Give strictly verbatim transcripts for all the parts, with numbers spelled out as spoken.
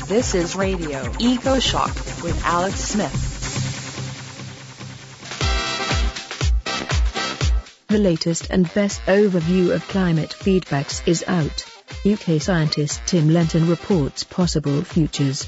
This is Radio EcoShock with Alex Smith. The latest and best overview of climate feedbacks is out. U K scientist Tim Lenton reports possible futures.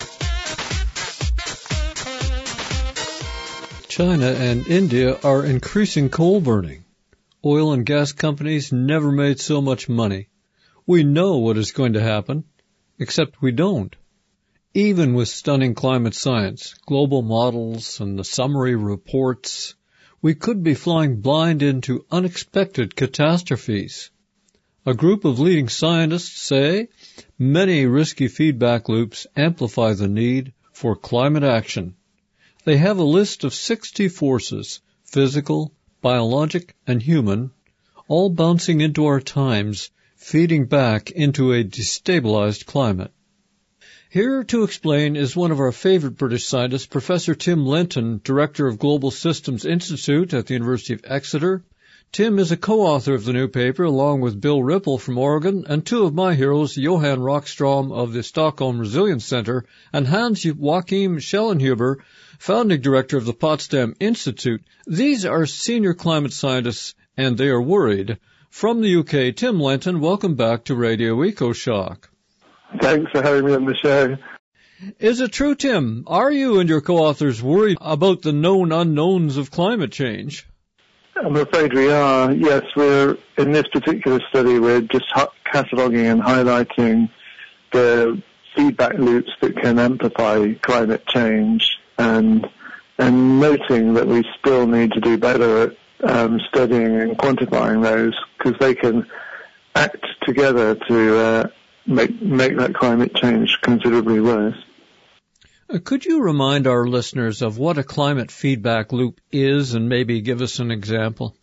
China and India are increasing coal burning. Oil and gas companies never made so much money. We know what is going to happen, except we don't. Even with stunning climate science, global models, and the summary reports, we could be flying blind into unexpected catastrophes. A group of leading scientists say many risky feedback loops amplify the need for climate action. They have a list of sixty forces, physical, biologic, and human, all bouncing into our times, feeding back into a destabilized climate. Here to explain is one of our favorite British scientists, Professor Tim Lenton, Director of Global Systems Institute at the University of Exeter. Tim is a co-author of the new paper, along with Bill Ripple from Oregon, and two of my heroes, Johan Rockstrom of the Stockholm Resilience Center, and Hans-Joachim Schellenhuber, Founding Director of the Potsdam Institute. These are senior climate scientists, and they are worried. From the U K, Tim Lenton, welcome back to Radio EcoShock. Thanks for having me on the show. Is it true, Tim? Are you and your co-authors worried about the known unknowns of climate change? I'm afraid we are. Yes, we're in this particular study, we're just cataloguing and highlighting the feedback loops that can amplify climate change, and and noting that we still need to do better at um, studying and quantifying those, because they can act together to uh, make make that climate change considerably worse. Uh, could you remind our listeners of what a climate feedback loop is, and maybe give us an example?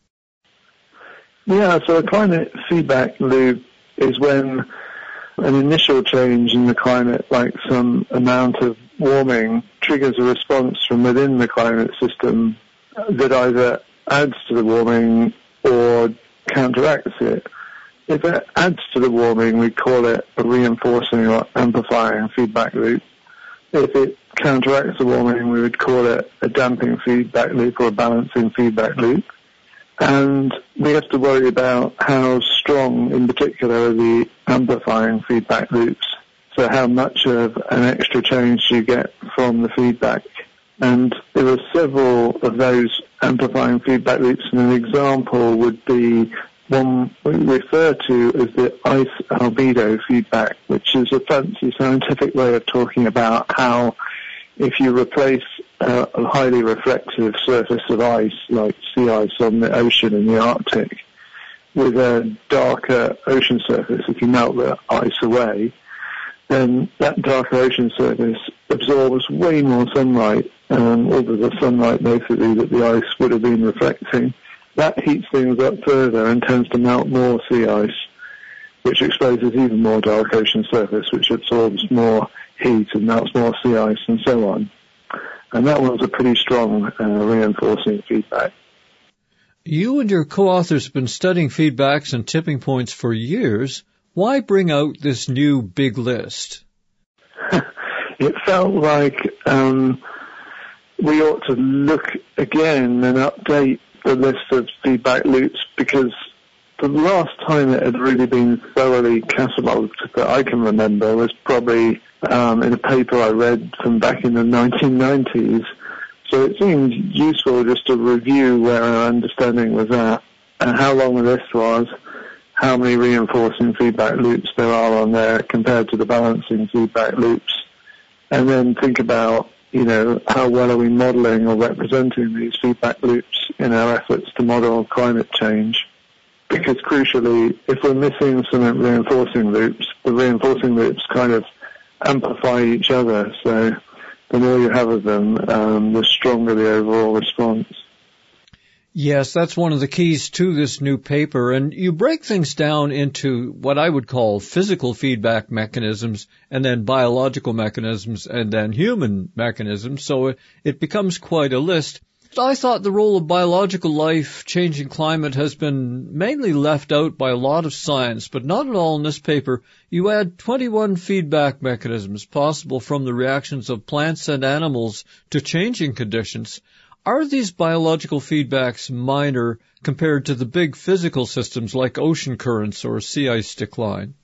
Yeah, so a climate feedback loop is when an initial change in the climate, like some amount of warming, triggers a response from within the climate system that either adds to the warming or counteracts it. If it adds to the warming, we call it a reinforcing or amplifying feedback loop. If it counteracts the warming, we would call it a damping feedback loop or a balancing feedback loop. And we have to worry about how strong, in particular, are the amplifying feedback loops. So how much of an extra change do you get from the feedback? And there are several of those amplifying feedback loops, and an example would be one we refer to as the ice albedo feedback, which is a fancy scientific way of talking about how if you replace uh, a highly reflective surface of ice, like sea ice on the ocean in the Arctic, with a darker ocean surface, if you melt the ice away, then that darker ocean surface absorbs way more sunlight, um, all of the sunlight basically that the ice would have been reflecting. That heats things up further and tends to melt more sea ice, which exposes even more dark ocean surface, which absorbs more heat and melts more sea ice and so on. And that one's a pretty strong uh, reinforcing feedback. You and your co-authors have been studying feedbacks and tipping points for years. Why bring out this new big list? It felt like um, we ought to look again and update the list of feedback loops, because the last time it had really been thoroughly catalogued that I can remember was probably um, in a paper I read from back in the nineteen nineties. So it seemed useful just to review where our understanding was at and how long the list was, how many reinforcing feedback loops there are on there compared to the balancing feedback loops, and then think about, you know, how well are we modelling or representing these feedback loops in our efforts to model climate change. Because crucially, if we're missing some reinforcing loops, the reinforcing loops kind of amplify each other. So the more you have of them, um, the stronger the overall response. Yes, that's one of the keys to this new paper. And you break things down into what I would call physical feedback mechanisms, and then biological mechanisms, and then human mechanisms. So it, it becomes quite a list. I thought the role of biological life changing climate has been mainly left out by a lot of science, but not at all in this paper. You add twenty-one feedback mechanisms possible from the reactions of plants and animals to changing conditions. Are these biological feedbacks minor compared to the big physical systems like ocean currents or sea ice decline?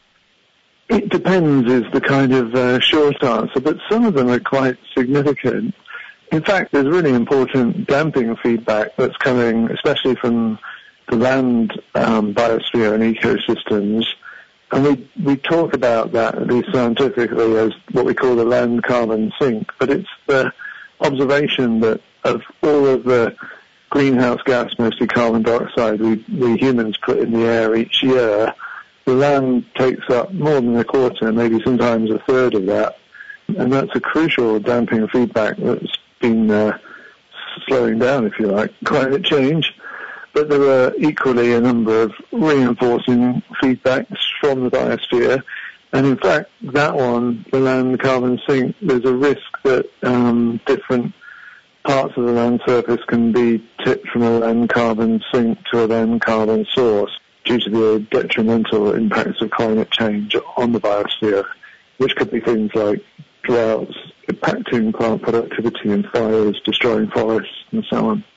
It depends is the kind of uh, short answer, but some of them are quite significant. In fact, there's really important damping feedback that's coming, especially from the land um, biosphere and ecosystems. And we, we talk about that, at least scientifically, as what we call the land carbon sink. But it's the observation that of all of the greenhouse gas, mostly carbon dioxide, we, we humans put in the air each year, the land takes up more than a quarter, maybe sometimes a third of that. And that's a crucial damping feedback that's been uh, slowing down, if you like, climate change. But there are equally a number of reinforcing feedbacks from the biosphere. And in fact, that one, the land carbon sink, there's a risk that um, different parts of the land surface can be tipped from a land carbon sink to a land carbon source due to the detrimental impacts of climate change on the biosphere, which could be things like droughts, impacting plant productivity and fires, destroying forests, and so on.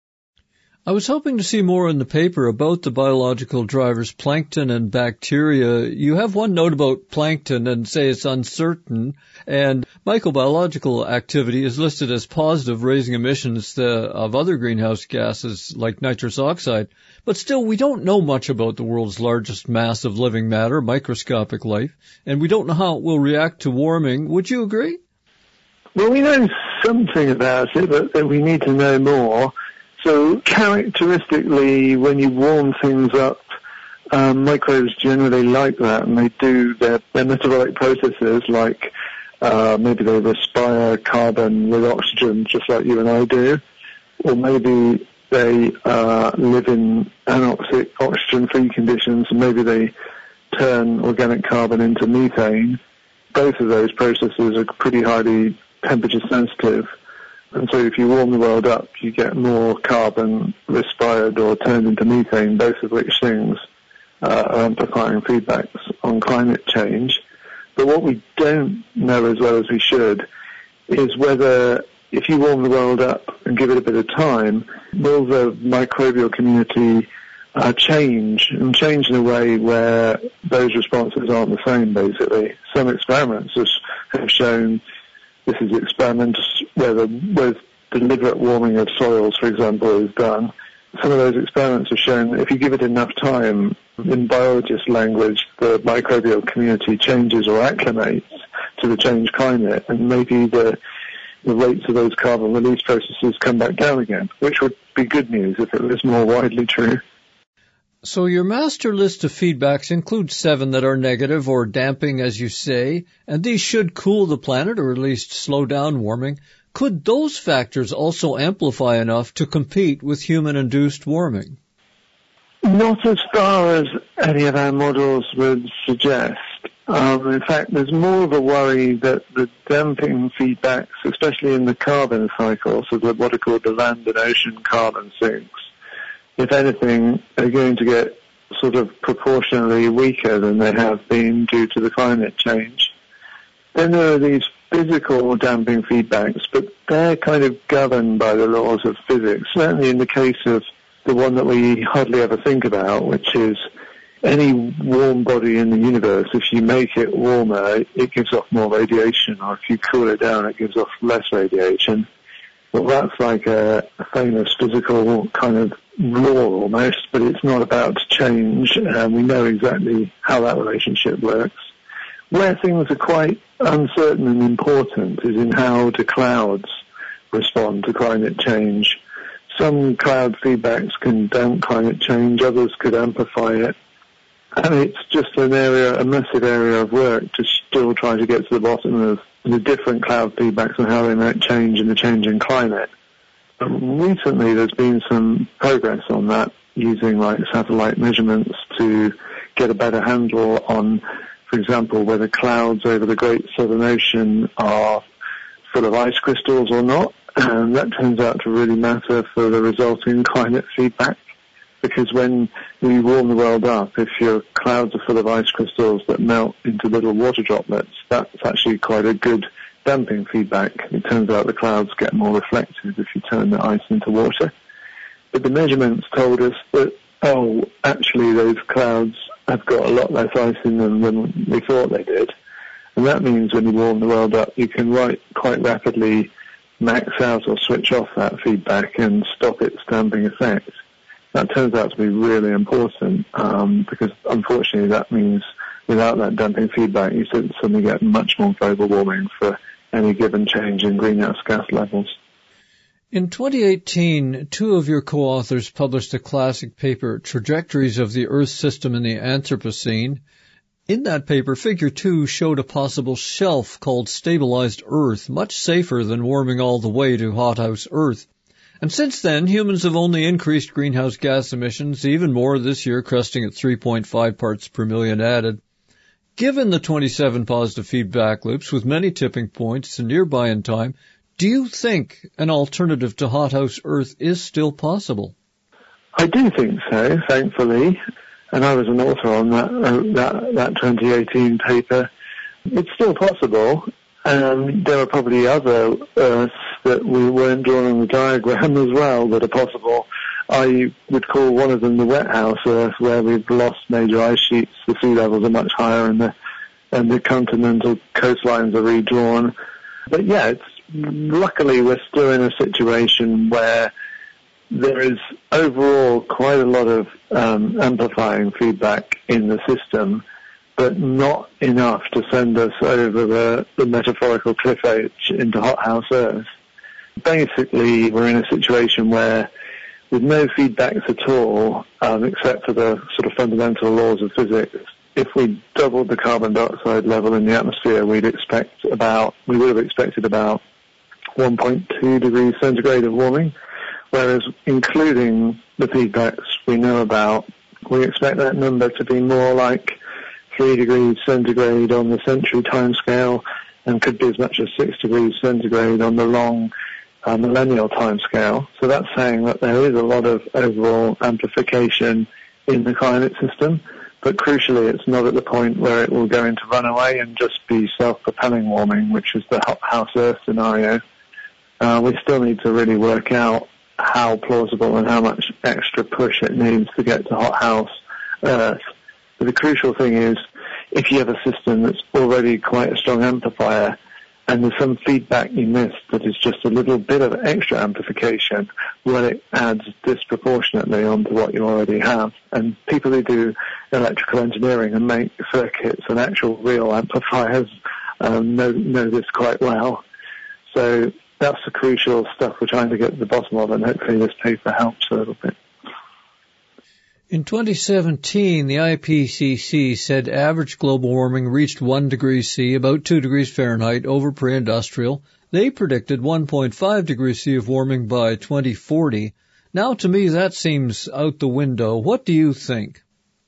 I was hoping to see more in the paper about the biological drivers, plankton and bacteria. You have one note about plankton and say it's uncertain, and microbiological activity is listed as positive, raising emissions uh, of other greenhouse gases like nitrous oxide. But still, we don't know much about the world's largest mass of living matter, microscopic life, and we don't know how it will react to warming. Would you agree? Well, we know something about it, but we need to know more. So characteristically, when you warm things up, um, microbes generally like that, and they do their, their metabolic processes like uh, maybe they respire carbon with oxygen just like you and I do, or maybe they uh, live in anoxic oxygen-free conditions, and maybe they turn organic carbon into methane. Both of those processes are pretty highly temperature sensitive. And so if you warm the world up, you get more carbon respired or turned into methane, both of which things uh, are amplifying feedbacks on climate change. But what we don't know as well as we should is whether if you warm the world up and give it a bit of time, will the microbial community uh, change, and change in a way where those responses aren't the same, basically. Some experiments have shown, this is experiments where the where deliberate warming of soils, for example, is done. Some of those experiments have shown that if you give it enough time, in biologist language, the microbial community changes or acclimates to the changed climate, and maybe the the rates of those carbon release processes come back down again, which would be good news if it was more widely true. So your master list of feedbacks includes seven that are negative or damping, as you say, and these should cool the planet or at least slow down warming. Could those factors also amplify enough to compete with human-induced warming? Not as far as any of our models would suggest. Um, in fact, there's more of a worry that the damping feedbacks, especially in the carbon cycle, so the, what are called the land and ocean carbon sinks, if anything, are going to get sort of proportionally weaker than they have been due to the climate change. Then there are these physical damping feedbacks, but they're kind of governed by the laws of physics, certainly in the case of the one that we hardly ever think about, which is any warm body in the universe. If you make it warmer, it gives off more radiation, or if you cool it down, it gives off less radiation. Well, that's like a, a famous physical kind of law almost, but it's not about to change, and we know exactly how that relationship works. Where things are quite uncertain and important is in how do clouds respond to climate change. Some cloud feedbacks can damp climate change, others could amplify it. And it's just an area, a massive area of work to still try to get to the bottom of the different cloud feedbacks and how they might change in the changing climate. Um, recently there's been some progress on that using like satellite measurements to get a better handle on, for example, whether clouds over the Great Southern Ocean are full of ice crystals or not. And that turns out to really matter for the resulting climate feedback, because when we warm the world up, if your clouds are full of ice crystals that melt into little water droplets, that's actually quite a good damping feedback. It turns out the clouds get more reflective if you turn the ice into water. But the measurements told us that, oh, actually those clouds have got a lot less ice in them than we thought they did. And that means when you warm the world up, you can right, quite rapidly max out or switch off that feedback and stop its damping effect. That turns out to be really important, um, because unfortunately that means without that damping feedback, you suddenly get much more global warming for any given change in greenhouse gas levels. In twenty eighteen, two of your co-authors published a classic paper, Trajectories of the Earth System in the Anthropocene. In that paper, Figure two showed a possible shelf called stabilized Earth, much safer than warming all the way to hothouse Earth. And since then, humans have only increased greenhouse gas emissions even more this year, cresting at three point five parts per million added. Given the twenty-seven positive feedback loops with many tipping points and nearby in time, do you think an alternative to hothouse Earth is still possible? I do think so, thankfully. And I was an author on that uh, that, that twenty eighteen paper. It's still possible. Um, there are probably other Earths that we weren't drawn on the diagram as well that are possible. I would call one of them the wet house Earth, where we've lost major ice sheets, the sea levels are much higher, and the and the continental coastlines are redrawn. But yeah, it's luckily we're still in a situation where there is overall quite a lot of um, amplifying feedback in the system, but not enough to send us over the, the metaphorical cliff edge into hothouse Earth. Basically, we're in a situation where, with no feedbacks at all, um, except for the sort of fundamental laws of physics, if we doubled the carbon dioxide level in the atmosphere, we'd expect about, we would have expected about one point two degrees centigrade of warming. Whereas including the feedbacks we know about, we expect that number to be more like three degrees centigrade on the century timescale and could be as much as six degrees centigrade on the long uh, millennial timescale. So that's saying that there is a lot of overall amplification in the climate system, but crucially it's not at the point where it will go into runaway and just be self-propelling warming, which is the hothouse Earth scenario. Uh, we still need to really work out how plausible and how much extra push it needs to get to hothouse Earth. But the crucial thing is, if you have a system that's already quite a strong amplifier and there's some feedback you missed that is just a little bit of extra amplification, well, it adds disproportionately onto what you already have. And people who do electrical engineering and make circuits and actual real amplifiers um, know, know this quite well. So that's the crucial stuff we're trying to get to the bottom of, and hopefully this paper helps a little bit. In twenty seventeen, the I P C C said average global warming reached one degree C, about two degrees Fahrenheit, over pre-industrial. They predicted one point five degrees C of warming by twenty forty. Now, to me, that seems out the window. What do you think?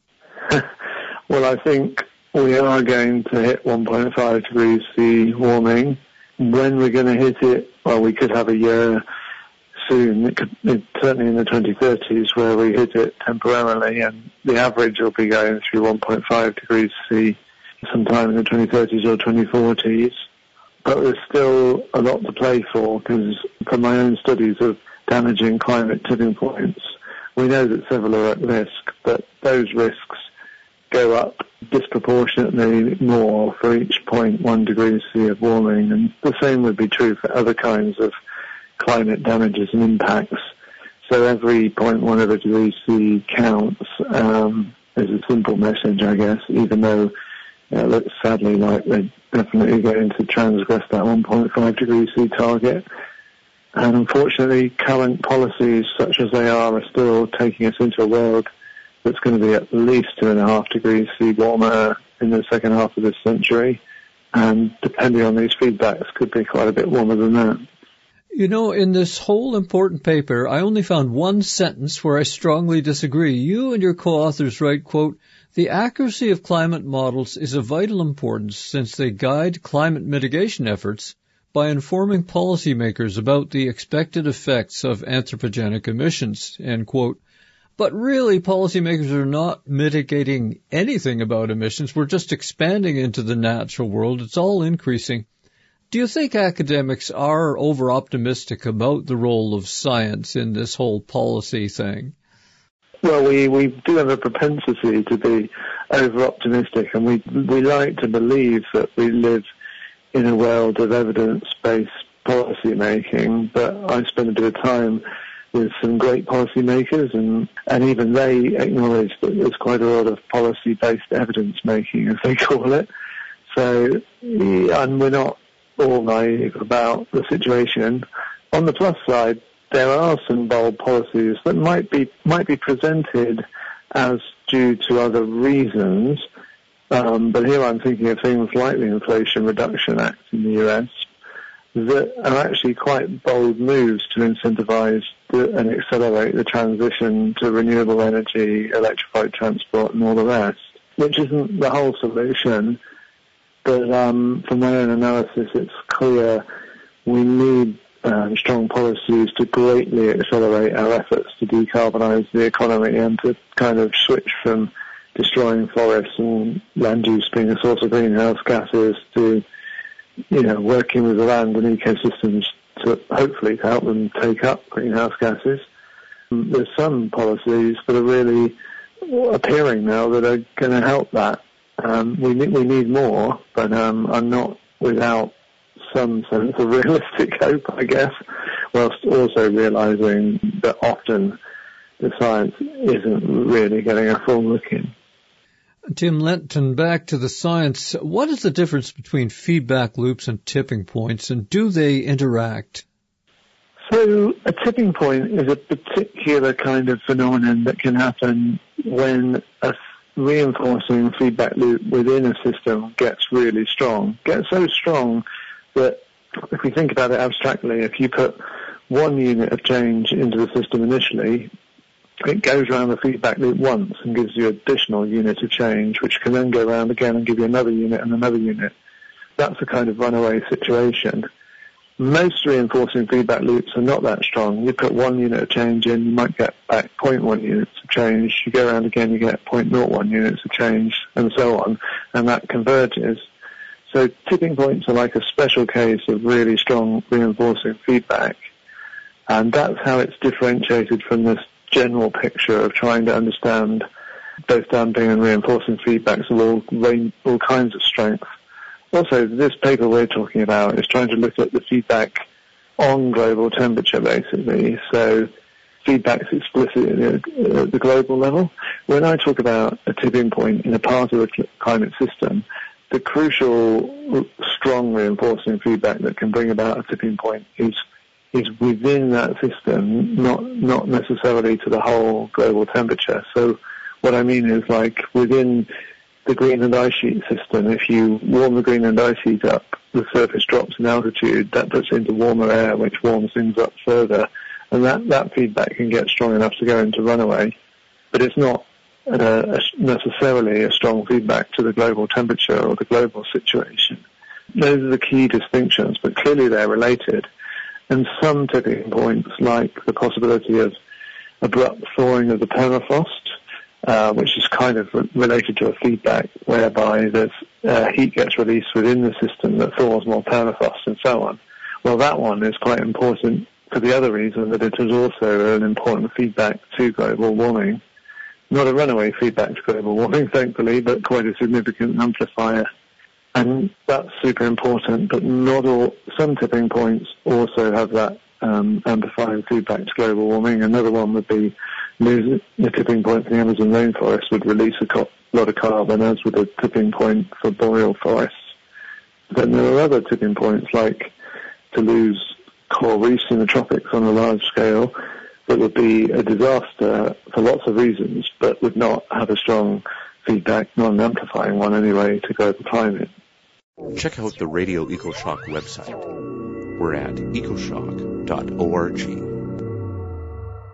Well, I think we are going to hit one point five degrees C warming. When we're going to hit it, well, we could have a year soon, it could, it, certainly in the twenty thirties, where we hit it temporarily, and the average will be going through one point five degrees C sometime in the twenty thirties or twenty forties. But there's still a lot to play for, because from my own studies of damaging climate tipping points, we know that several are at risk, but those risks go up disproportionately more for each zero point one degrees C of warming, and the same would be true for other kinds of climate damages and impacts. So every zero point one of a degree C counts, um, is a simple message, I guess, even though uh, it looks sadly like they're definitely going to transgress that one point five degree C target. And unfortunately, current policies, such as they are, are still taking us into a world that's going to be at least two and a half degrees C warmer in the second half of this century, and depending on these feedbacks, could be quite a bit warmer than that. You know, in this whole important paper, I only found one sentence where I strongly disagree. You and your co-authors write, quote, "The accuracy of climate models is of vital importance since they guide climate mitigation efforts, by informing policymakers about the expected effects of anthropogenic emissions, end quote. But really, policymakers are not mitigating anything about emissions. We're just expanding into the natural world. It's all increasing. Do you think academics are over-optimistic about the role of science in this whole policy thing? Well, we, we do have a propensity to be over-optimistic, and we we like to believe that we live in a world of evidence-based policy making, but I spend a bit of time with some great policymakers, and, and even they acknowledge that there's quite a lot of policy-based evidence making, as they call it. So, yeah, and we're not all naive about the situation. On the plus side, there are some bold policies that might be might be presented as due to other reasons, um, but here I'm thinking of things like the Inflation Reduction Act in the U S that are actually quite bold moves to incentivize the, and accelerate the transition to renewable energy, electrified transport, and all the rest, which isn't the whole solution. But um, from my own analysis, it's clear we need um, strong policies to greatly accelerate our efforts to decarbonise the economy and to kind of switch from destroying forests and land use being a source of greenhouse gases to, you know, working with the land and ecosystems to hopefully to help them take up greenhouse gases. Um, there's some policies that are really appearing now that are going to help that. Um, we need, we need more, but um, I'm not without some sense of realistic hope, I guess, whilst also realising that often the science isn't really getting a full look in. Tim Lenton, back to the science. What is the difference between feedback loops and tipping points, and do they interact? So a tipping point is a particular kind of phenomenon that can happen when a reinforcing feedback loop within a system gets really strong, gets so strong that if we think about it abstractly, if you put one unit of change into the system initially, it goes around the feedback loop once and gives you additional units of change, which can then go around again and give you another unit and another unit. That's a kind of runaway situation. Most reinforcing feedback loops are not that strong. You put one unit of change in, you might get back zero point one units of change. You go around again, you get zero point zero one units of change, and so on, and that converges. So tipping points are like a special case of really strong reinforcing feedback, and that's how it's differentiated from this general picture of trying to understand both damping and reinforcing feedbacks of all, all kinds of strength. Also, this paper we're talking about is trying to look at the feedback on global temperature, basically. So feedback's explicit at the global level. When I talk about a tipping point in a part of the climate system, the crucial, strong reinforcing feedback that can bring about a tipping point is is within that system, not not necessarily to the whole global temperature. So what I mean is, like, within the Greenland ice sheet system, if you warm the Greenland ice sheet up, the surface drops in altitude, that puts into warmer air, which warms things up further, and that, that feedback can get strong enough to go into runaway, but it's not uh, necessarily a strong feedback to the global temperature or the global situation. Those are the key distinctions, but clearly they're related. And some tipping points, like the possibility of abrupt thawing of the permafrost, Uh, which is kind of re- related to a feedback whereby there's uh, heat gets released within the system that thaws more permafrost and so on. Well, that one is quite important for the other reason that it is also an important feedback to global warming. Not a runaway feedback to global warming, thankfully, but quite a significant amplifier. And that's super important, but not all. Some tipping points also have that um, amplifying feedback to global warming. Another one would be lose the tipping point for the Amazon rainforest would release a co- lot of carbon, as would a tipping point for boreal forests. Then there are other tipping points, like to lose coral reefs in the tropics on a large scale, that would be a disaster for lots of reasons, but would not have a strong feedback, not an amplifying one anyway, to global climate. Check out the Radio EcoShock website. We're at ecoshock dot org.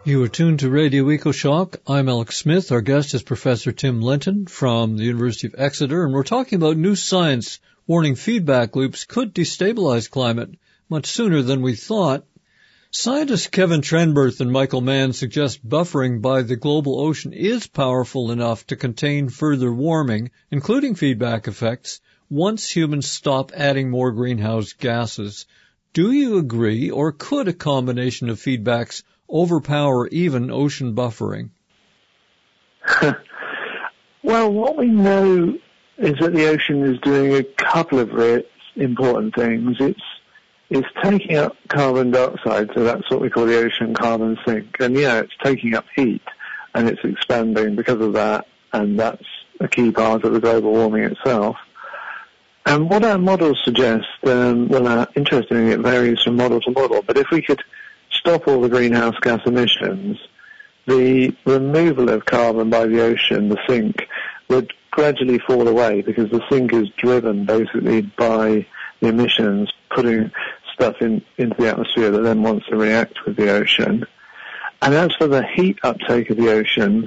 You are tuned to Radio EcoShock. I'm Alex Smith. Our guest is Professor Tim Lenton from the University of Exeter, and we're talking about new science warning feedback loops could destabilize climate much sooner than we thought. Scientists Kevin Trenberth and Michael Mann suggest buffering by the global ocean is powerful enough to contain further warming, including feedback effects, once humans stop adding more greenhouse gases. Do you agree, or could a combination of feedbacks overpower even ocean buffering? Well, what we know is that the ocean is doing a couple of really important things. It's it's taking up carbon dioxide, so that's what we call the ocean carbon sink. And yeah, it's taking up heat, and it's expanding because of that, and that's a key part of the global warming itself. And what our models suggest, um, well, uh, interestingly, it varies from model to model, but if we could stop all the greenhouse gas emissions, the removal of carbon by the ocean, the sink, would gradually fall away because the sink is driven basically by the emissions, putting stuff in, into the atmosphere that then wants to react with the ocean. And as for the heat uptake of the ocean,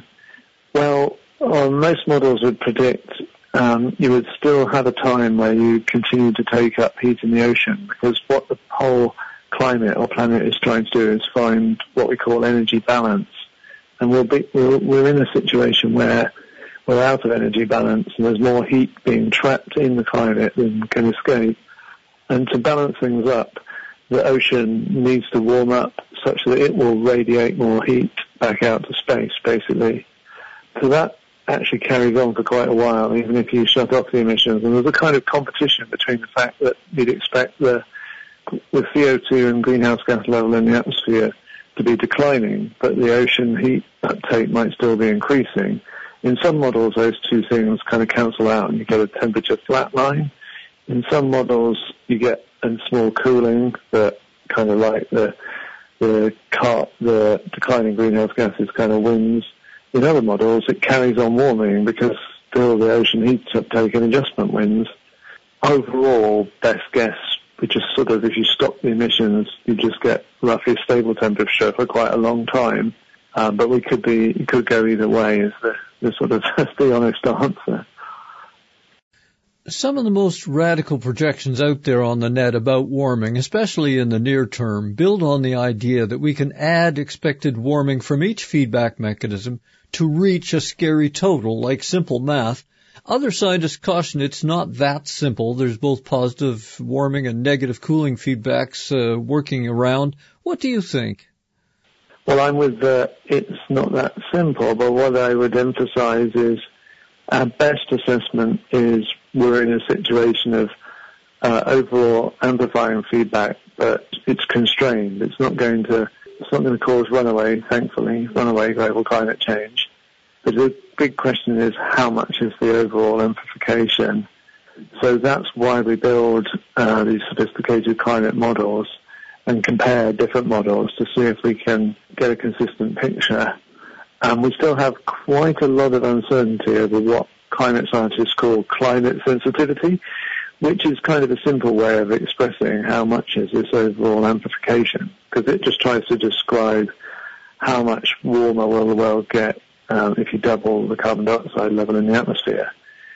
well, uh, most models would predict um, you would still have a time where you continue to take up heat in the ocean, because what the whole climate or planet is trying to do is find what we call energy balance. And we'll be, we're, we're in a situation where we're out of energy balance and there's more heat being trapped in the climate than can escape. And to balance things up, the ocean needs to warm up such that it will radiate more heat back out to space, basically. So that actually carries on for quite a while, even if you shut off the emissions. And there's a kind of competition between the fact that you'd expect the the C O two and greenhouse gas level in the atmosphere to be declining, but the ocean heat uptake might still be increasing. In some models, those two things kind of cancel out and you get a temperature flat line. In some models, you get a small cooling that kind of like the the, car, the declining greenhouse gases kind of wins. In other models, it carries on warming because still the ocean heat uptake and adjustment wins. Overall, best guess, which is sort of, if you stop the emissions, you just get roughly a stable temperature for quite a long time. Um, but we could be, it could go either way, is the, the sort of the honest answer. Some of the most radical projections out there on the net about warming, especially in the near term, build on the idea that we can add expected warming from each feedback mechanism to reach a scary total, like simple math. Other scientists caution it's not that simple. There's both positive warming and negative cooling feedbacks uh, working around. What do you think? Well, I'm with uh, it's not that simple, but what I would emphasize is our best assessment is we're in a situation of uh, overall amplifying feedback, but it's constrained. It's not going to, it's not going to cause runaway, thankfully, runaway global climate change. But the big question is how much is the overall amplification? So that's why we build uh, these sophisticated climate models and compare different models to see if we can get a consistent picture. And we still have quite a lot of uncertainty over what climate scientists call climate sensitivity, which is kind of a simple way of expressing how much is this overall amplification, because it just tries to describe how much warmer will the world get um, if you double the carbon dioxide level in the atmosphere.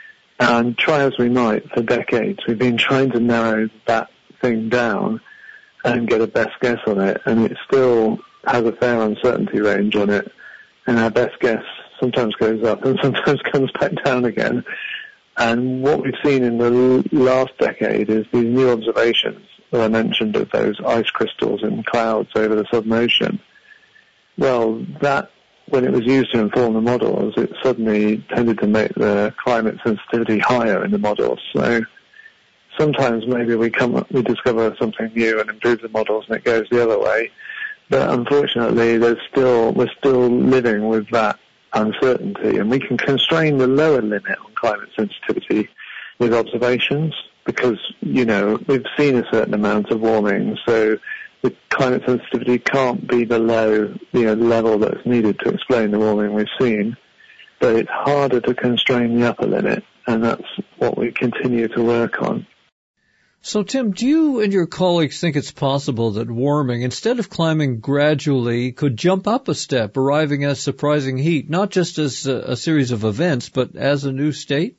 And try as we might for decades, we've been trying to narrow that thing down and get a best guess on it, and it still has a fair uncertainty range on it, and our best guess sometimes goes up and sometimes comes back down again. And what we've seen in the last decade is these new observations that I mentioned of those ice crystals in clouds over the Southern Ocean. Well, that, when it was used to inform the models, it suddenly tended to make the climate sensitivity higher in the models. So sometimes maybe we come up, we discover something new and improve the models and it goes the other way. But unfortunately, there's still, we're still living with that uncertainty, and we can constrain the lower limit on climate sensitivity with observations because, you know, we've seen a certain amount of warming, so the climate sensitivity can't be below, you know, the level that's needed to explain the warming we've seen. But it's harder to constrain the upper limit, and that's what we continue to work on. So, Tim, do you and your colleagues think it's possible that warming, instead of climbing gradually, could jump up a step, arriving as surprising heat, not just as a, a series of events, but as a new state?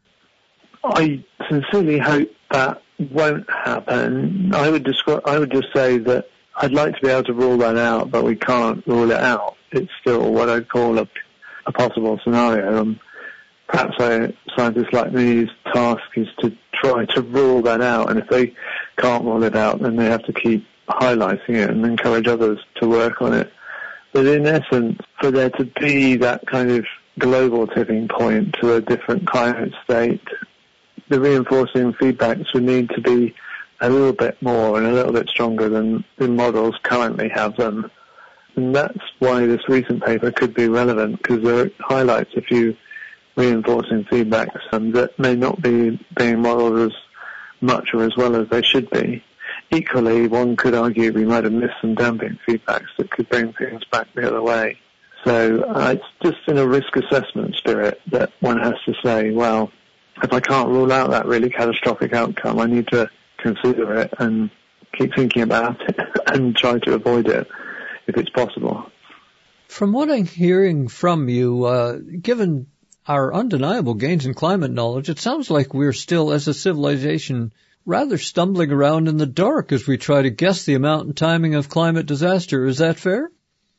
I sincerely hope that won't happen. I would describe, I would just say that I'd like to be able to rule that out, but we can't rule it out. It's still what I'd call a, a possible scenario. Um, perhaps I, scientists like me's task is to try to rule that out, and if they can't rule it out, then they have to keep highlighting it and encourage others to work on it. But in essence, for there to be that kind of global tipping point to a different climate state, the reinforcing feedbacks would need to be a little bit more and a little bit stronger than the models currently have them. And that's why this recent paper could be relevant, because it highlights a few reinforcing feedbacks um, that may not be being modelled as much or as well as they should be. Equally, one could argue we might have missed some damping feedbacks that could bring things back the other way. So uh, it's just in a risk assessment spirit that one has to say, well, if I can't rule out that really catastrophic outcome, I need to consider it and keep thinking about it and try to avoid it if it's possible. From what I'm hearing from you, uh, given our undeniable gains in climate knowledge, it sounds like we're still, as a civilization, rather stumbling around in the dark as we try to guess the amount and timing of climate disaster. Is that fair?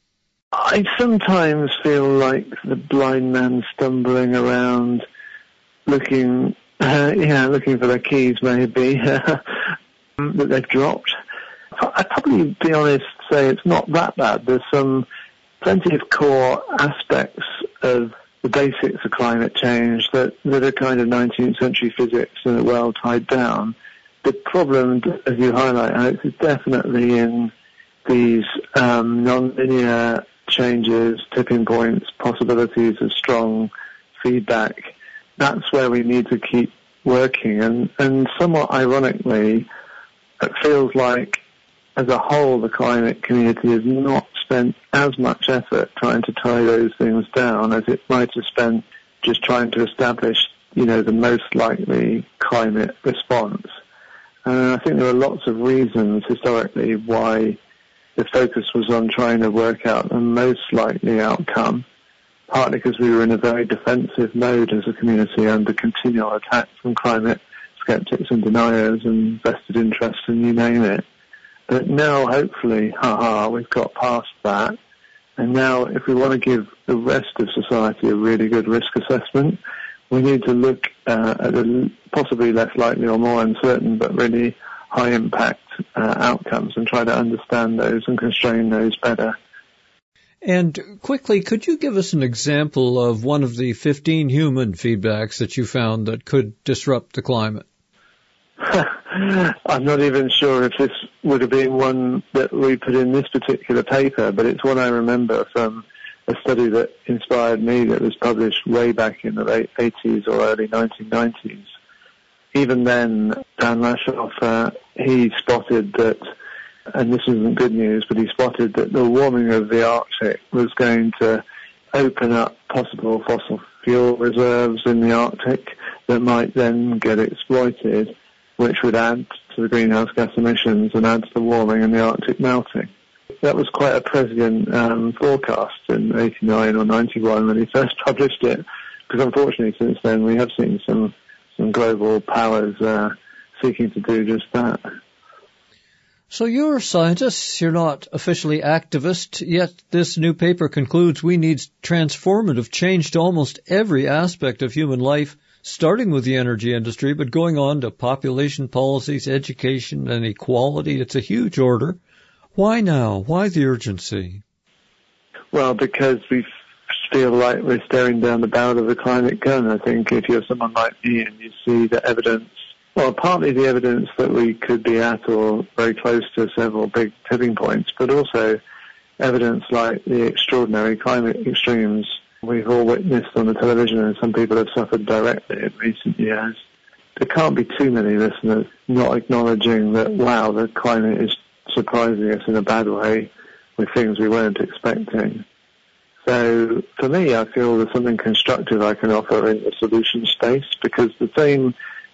I sometimes feel like the blind man stumbling around looking, uh, yeah, looking for their keys maybe, that they've dropped. I'd probably be honest, say it's not that bad. There's some plenty of core aspects of the basics of climate change that, that are kind of nineteenth century physics and are well tied down. The problem, as you highlight, Alex, is definitely in these um, non-linear changes, tipping points, possibilities of strong feedback. That's where we need to keep working. And, and somewhat ironically, it feels like as a whole the climate community has not spent as much effort trying to tie those things down as it might have spent just trying to establish, you know, the most likely climate response. And I think there are lots of reasons historically why the focus was on trying to work out the most likely outcome, partly because we were in a very defensive mode as a community under continual attack from climate skeptics and deniers and vested interests and you name it. But now, hopefully, haha, we've got past that. And now, if we want to give the rest of society a really good risk assessment, we need to look uh, at the possibly less likely or more uncertain, but really high-impact uh, outcomes and try to understand those and constrain those better. And quickly, could you give us an example of one of the fifteen human feedbacks that you found that could disrupt the climate? I'm not even sure if this would have been one that we put in this particular paper, but it's one I remember from a study that inspired me that was published way back in the late eighties or early nineteen nineties. Even then, Dan Lashoff, uh, he spotted that, and this isn't good news, but he spotted that the warming of the Arctic was going to open up possible fossil fuel reserves in the Arctic that might then get exploited, which would add to the greenhouse gas emissions and add to the warming and the Arctic melting. That was quite a prescient um, forecast in eighty-nine or ninety-one when he first published it, because unfortunately since then we have seen some, some global powers uh, seeking to do just that. So you're scientists, you're not officially activists, yet this new paper concludes we need transformative change to almost every aspect of human life, starting with the energy industry, but going on to population policies, education, and equality. It's a huge order. Why now? Why the urgency? Well, because we feel like we're staring down the barrel of the climate gun. I think if you're someone like me and you see the evidence, well, partly the evidence that we could be at or very close to several big tipping points, but also evidence like the extraordinary climate extremes we've all witnessed on the television and some people have suffered directly in recent years. There can't be too many listeners not acknowledging that, wow, the climate is surprising us in a bad way with things we weren't expecting. So for me, I feel there's something constructive I can offer in the solution space, because the same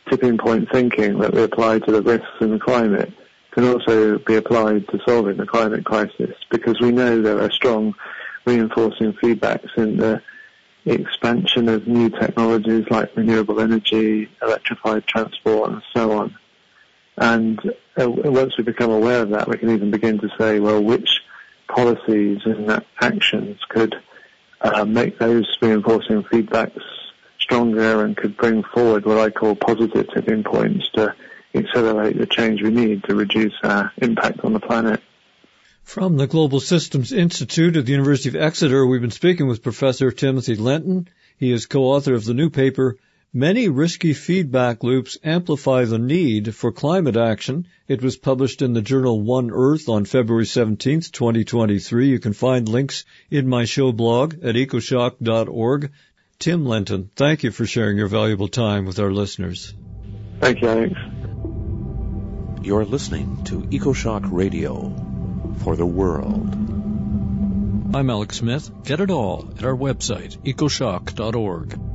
tipping point thinking that we apply to the risks in the climate can also be applied to solving the climate crisis, because we know there are strong reinforcing feedbacks in the expansion of new technologies like renewable energy, electrified transport, and so on. And uh, once we become aware of that, we can even begin to say, well, which policies and actions could uh, make those reinforcing feedbacks stronger and could bring forward what I call positive tipping points to accelerate the change we need to reduce our impact on the planet. From the Global Systems Institute at the University of Exeter, we've been speaking with Professor Timothy Lenton. He is co-author of the new paper, Many Risky Feedback Loops Amplify the Need for Climate Action. It was published in the journal One Earth on February seventeenth, twenty twenty-three. You can find links in my show blog at ecoshock dot org. Tim Lenton, thank you for sharing your valuable time with our listeners. Thank you, Alex. You're listening to EcoShock Radio for the world. I'm Alex Smith. Get it all at our website, ecoshock dot org.